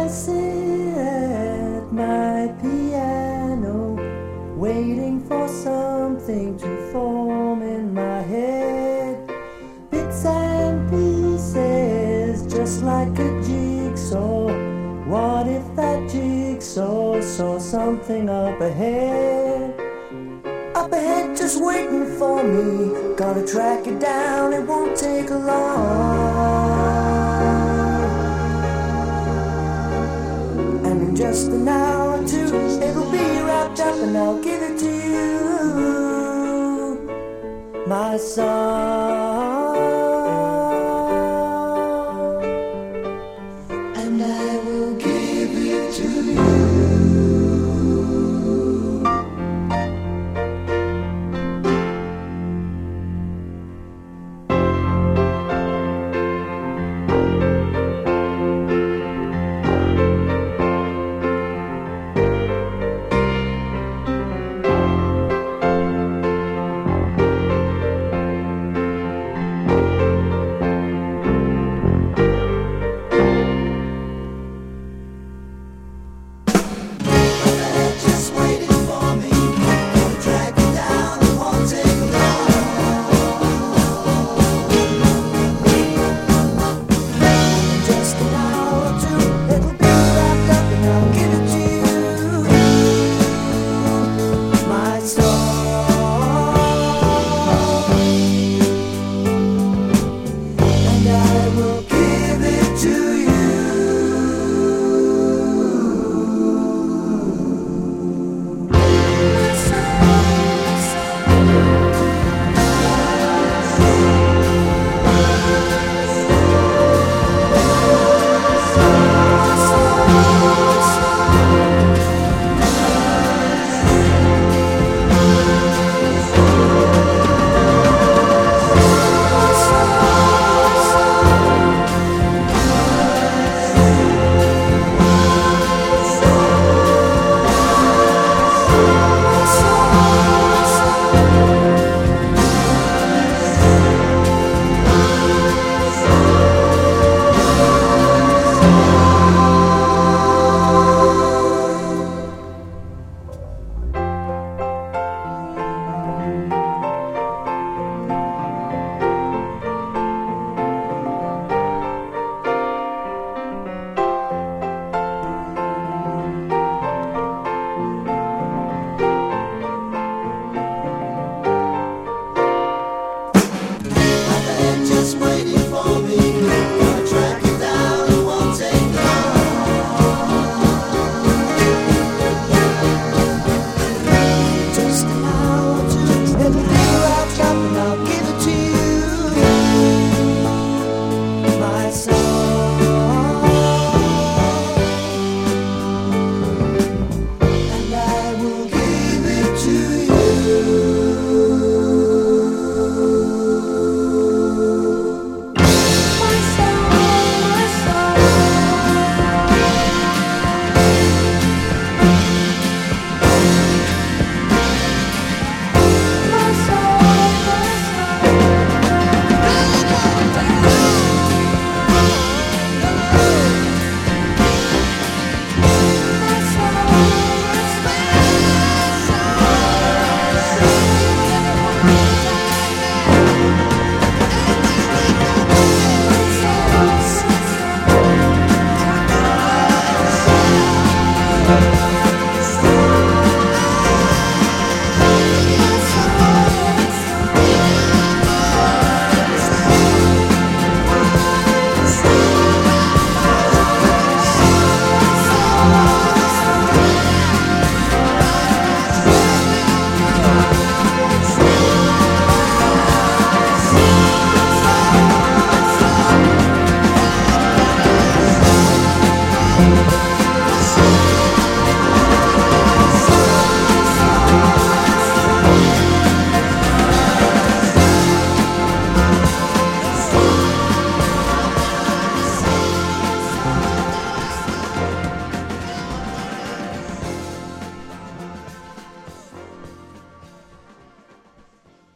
sit at my piano, waiting for something to form in my head. Bits and pieces, just like a jigsaw. What if that jigsaw saw something up ahead? Up ahead, just waiting for me. Gotta track it down, it won't take long. And in just an hour or two, it'll be wrapped up and I'll give it to you, my song.